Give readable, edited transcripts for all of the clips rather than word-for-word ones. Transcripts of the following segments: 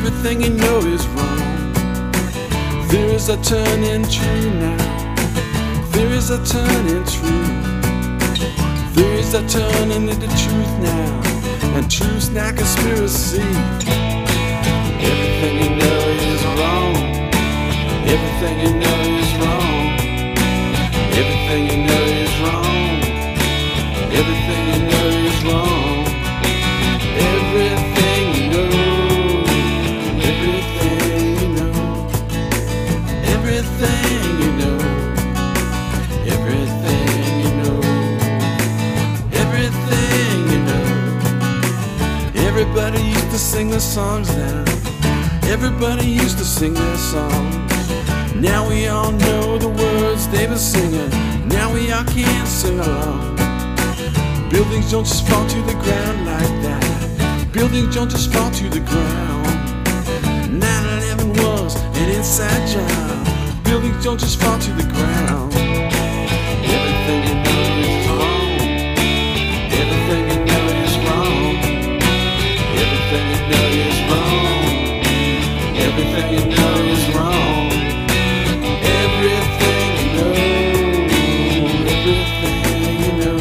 everything you know is wrong. There is a turning true now. There is a turning true. There is a turning into truth now, and truth's not conspiracy. Everything you know is wrong. Everything you know is wrong. Everything you know is wrong. Everything you know is wrong. Everything you know. Everything you know. Everything you know. Everything you know. Everything you know. Everybody used to sing their songs now. Everybody used to sing their songs. Now we all know the words they were singing. Now we all can't sing along. Buildings don't just fall to the ground like that. Buildings don't just fall to the ground. 9/11 was an inside job. Buildings don't just fall to the ground. Everything you know is wrong. Everything you know is wrong. Everything you know is wrong. Everything you know is wrong. Everything you know. Everything you know.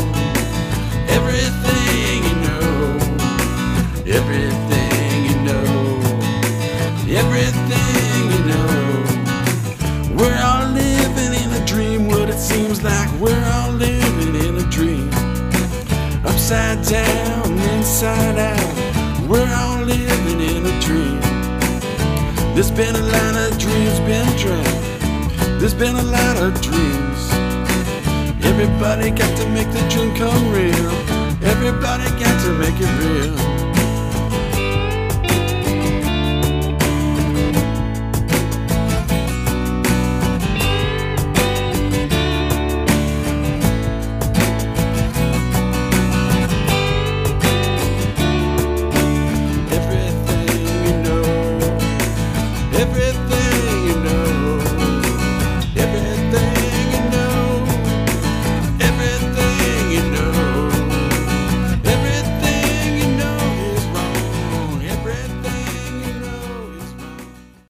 Everything you know. Everything you know. Everything you know. We're all living in a dream. What it seems like we're all living in a dream. Upside down, inside out. We're all living in a dream. There's been a lot of dreams been dreamt. There's been a lot of dreams. Everybody got to make the dream come real. Everybody got to make it real.